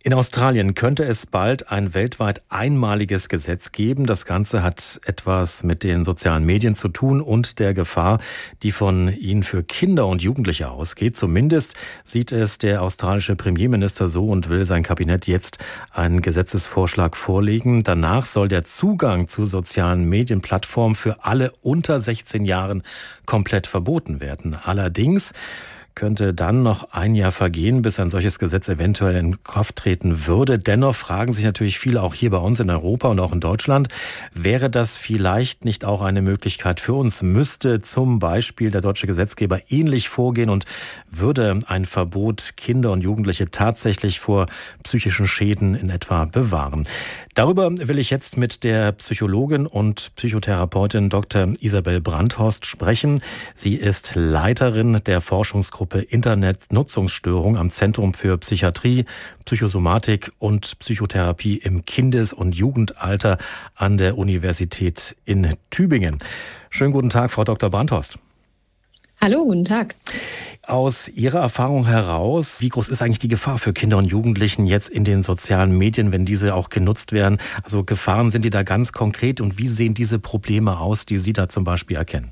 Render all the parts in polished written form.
In Australien könnte es bald ein weltweit einmaliges Gesetz geben. Das Ganze hat etwas mit den sozialen Medien zu tun und der Gefahr, die von ihnen für Kinder und Jugendliche ausgeht. Zumindest sieht es der australische Premierminister so und will sein Kabinett jetzt einen Gesetzesvorschlag vorlegen. Danach soll der Zugang zu sozialen Medienplattformen für alle unter 16 Jahren komplett verboten werden. Allerdings könnte dann noch ein Jahr vergehen, bis ein solches Gesetz eventuell in Kraft treten würde. Dennoch fragen sich natürlich viele auch hier bei uns in Europa und auch in Deutschland, wäre das vielleicht nicht auch eine Möglichkeit für uns? Müsste zum Beispiel der deutsche Gesetzgeber ähnlich vorgehen und würde ein Verbot Kinder und Jugendliche tatsächlich vor psychischen Schäden in etwa bewahren? Darüber will ich jetzt mit der Psychologin und Psychotherapeutin Dr. Isabel Brandhorst sprechen. Sie ist Leiterin der Forschungsgruppe Internetnutzungsstörung am Zentrum für Psychiatrie, Psychosomatik und Psychotherapie im Kindes- und Jugendalter an der Universität in Tübingen. Schönen guten Tag, Frau Dr. Brandhorst. Hallo, guten Tag. Aus Ihrer Erfahrung heraus, wie groß ist eigentlich die Gefahr für Kinder und Jugendlichen jetzt in den sozialen Medien, wenn diese auch genutzt werden? Also Gefahren, sind die da ganz konkret und wie sehen diese Probleme aus, die Sie da zum Beispiel erkennen?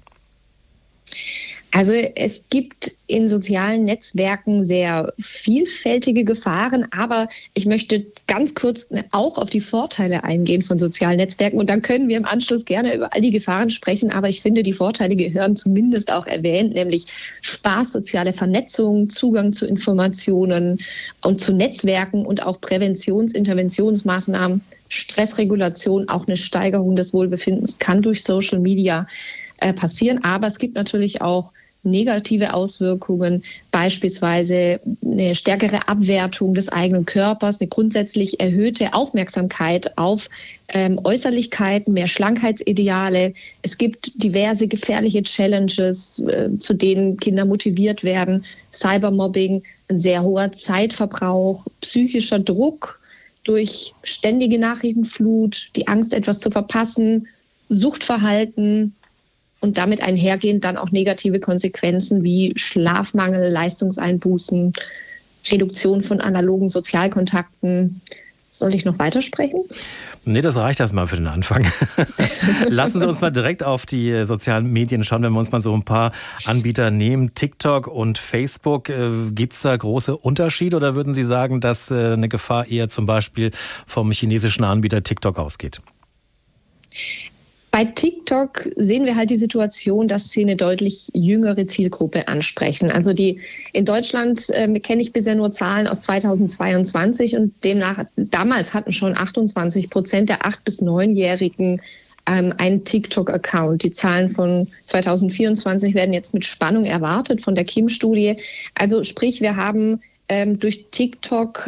Also es gibt in sozialen Netzwerken sehr vielfältige Gefahren, aber ich möchte ganz kurz auch auf die Vorteile eingehen von sozialen Netzwerken und dann können wir im Anschluss gerne über all die Gefahren sprechen, aber ich finde, die Vorteile gehören zumindest auch erwähnt, nämlich Spaß, soziale Vernetzung, Zugang zu Informationen und zu Netzwerken und auch Interventionsmaßnahmen, Stressregulation, auch eine Steigerung des Wohlbefindens kann durch Social Media passieren, aber es gibt natürlich auch negative Auswirkungen, beispielsweise eine stärkere Abwertung des eigenen Körpers, eine grundsätzlich erhöhte Aufmerksamkeit auf Äußerlichkeiten, mehr Schlankheitsideale. Es gibt diverse gefährliche Challenges, zu denen Kinder motiviert werden. Cybermobbing, ein sehr hoher Zeitverbrauch, psychischer Druck durch ständige Nachrichtenflut, die Angst, etwas zu verpassen, Suchtverhalten, und damit einhergehend dann auch negative Konsequenzen wie Schlafmangel, Leistungseinbußen, Reduktion von analogen Sozialkontakten. Soll ich noch weitersprechen? Nee, das reicht erstmal für den Anfang. Lassen Sie uns mal direkt auf die sozialen Medien schauen, wenn wir uns mal so ein paar Anbieter nehmen. TikTok und Facebook, gibt es da große Unterschiede oder würden Sie sagen, dass eine Gefahr eher zum Beispiel vom chinesischen Anbieter TikTok ausgeht? Bei TikTok sehen wir halt die Situation, dass sie eine deutlich jüngere Zielgruppe ansprechen. Also in Deutschland kenne ich bisher nur Zahlen aus 2022 und damals hatten schon 28% der 8- bis 9-Jährigen einen TikTok-Account. Die Zahlen von 2024 werden jetzt mit Spannung erwartet von der Kim-Studie. Also sprich, wir haben durch TikTok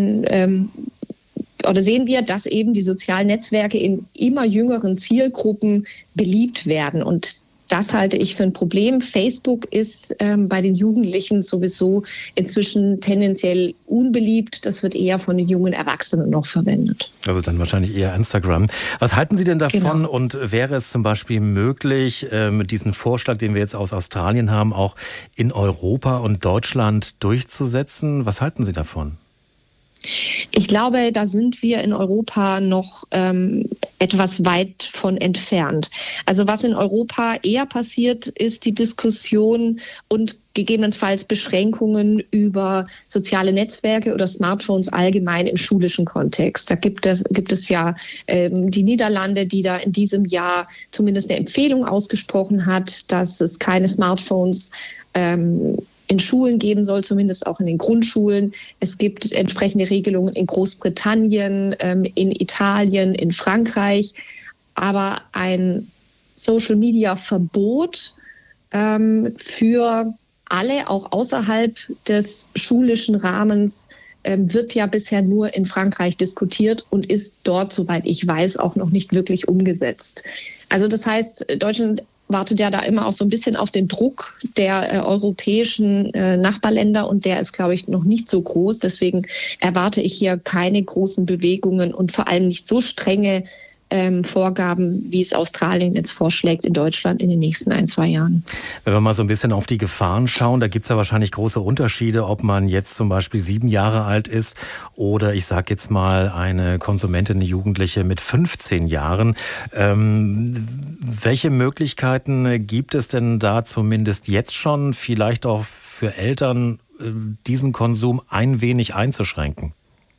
sehen wir, dass eben die sozialen Netzwerke in immer jüngeren Zielgruppen beliebt werden. Und das halte ich für ein Problem. Facebook ist bei den Jugendlichen sowieso inzwischen tendenziell unbeliebt. Das wird eher von den jungen Erwachsenen noch verwendet. Also dann wahrscheinlich eher Instagram. Was halten Sie denn davon? Genau. Und wäre es zum Beispiel möglich, mit diesem Vorschlag, den wir jetzt aus Australien haben, auch in Europa und Deutschland durchzusetzen? Was halten Sie davon? Ich glaube, da sind wir in Europa noch etwas weit von entfernt. Also was in Europa eher passiert, ist die Diskussion und gegebenenfalls Beschränkungen über soziale Netzwerke oder Smartphones allgemein im schulischen Kontext. Da gibt es ja die Niederlande, die da in diesem Jahr zumindest eine Empfehlung ausgesprochen hat, dass es keine Smartphones in Schulen geben soll, zumindest auch in den Grundschulen. Es gibt entsprechende Regelungen in Großbritannien, in Italien, in Frankreich. Aber ein Social-Media-Verbot für alle, auch außerhalb des schulischen Rahmens, wird ja bisher nur in Frankreich diskutiert und ist dort, soweit ich weiß, auch noch nicht wirklich umgesetzt. Also das heißt, Deutschland wartet ja da immer auch so ein bisschen auf den Druck der europäischen Nachbarländer und der ist, glaube ich, noch nicht so groß. Deswegen erwarte ich hier keine großen Bewegungen und vor allem nicht so strenge Vorgaben, wie es Australien jetzt vorschlägt in Deutschland in den nächsten 1-2 Jahren. Wenn wir mal so ein bisschen auf die Gefahren schauen, da gibt es ja wahrscheinlich große Unterschiede, ob man jetzt zum Beispiel 7 Jahre alt ist oder ich sage jetzt mal eine Konsumentin, eine Jugendliche mit 15 Jahren. Welche Möglichkeiten gibt es denn da zumindest jetzt schon, vielleicht auch für Eltern, diesen Konsum ein wenig einzuschränken?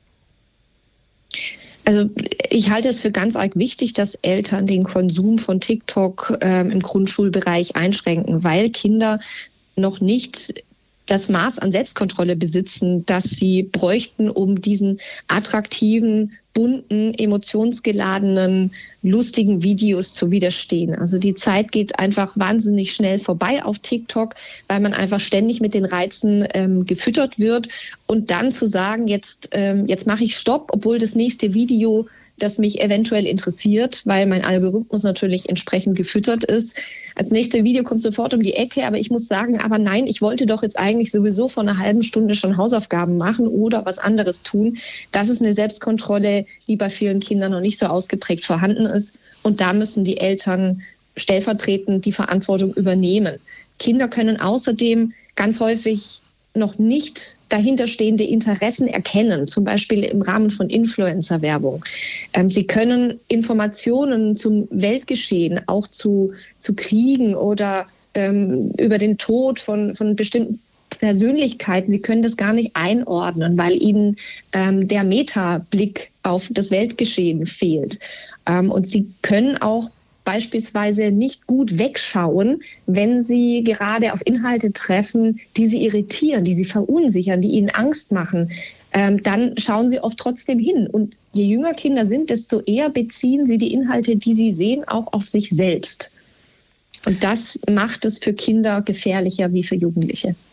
Also ich halte es für ganz arg wichtig, dass Eltern den Konsum von TikTok im Grundschulbereich einschränken, weil Kinder noch nicht das Maß an Selbstkontrolle besitzen, das sie bräuchten, um diesen attraktiven, bunten, emotionsgeladenen, lustigen Videos zu widerstehen. Also die Zeit geht einfach wahnsinnig schnell vorbei auf TikTok, weil man einfach ständig mit den Reizen gefüttert wird. Und dann zu sagen, jetzt mache ich Stopp, obwohl das nächste Video, das mich eventuell interessiert, weil mein Algorithmus natürlich entsprechend gefüttert ist. Als nächstes Video kommt sofort um die Ecke, aber ich muss sagen, aber nein, ich wollte doch jetzt eigentlich sowieso vor einer halben Stunde schon Hausaufgaben machen oder was anderes tun. Das ist eine Selbstkontrolle, die bei vielen Kindern noch nicht so ausgeprägt vorhanden ist. Und da müssen die Eltern stellvertretend die Verantwortung übernehmen. Kinder können außerdem ganz häufig noch nicht dahinterstehende Interessen erkennen, zum Beispiel im Rahmen von Influencer-Werbung. Sie können Informationen zum Weltgeschehen, auch zu Kriegen oder über den Tod von bestimmten Persönlichkeiten, sie können das gar nicht einordnen, weil ihnen der Metablick auf das Weltgeschehen fehlt. Und sie können auch beispielsweise nicht gut wegschauen, wenn sie gerade auf Inhalte treffen, die sie irritieren, die sie verunsichern, die ihnen Angst machen. Dann schauen sie oft trotzdem hin. Und je jünger Kinder sind, desto eher beziehen sie die Inhalte, die sie sehen, auch auf sich selbst. Und das macht es für Kinder gefährlicher wie für Jugendliche.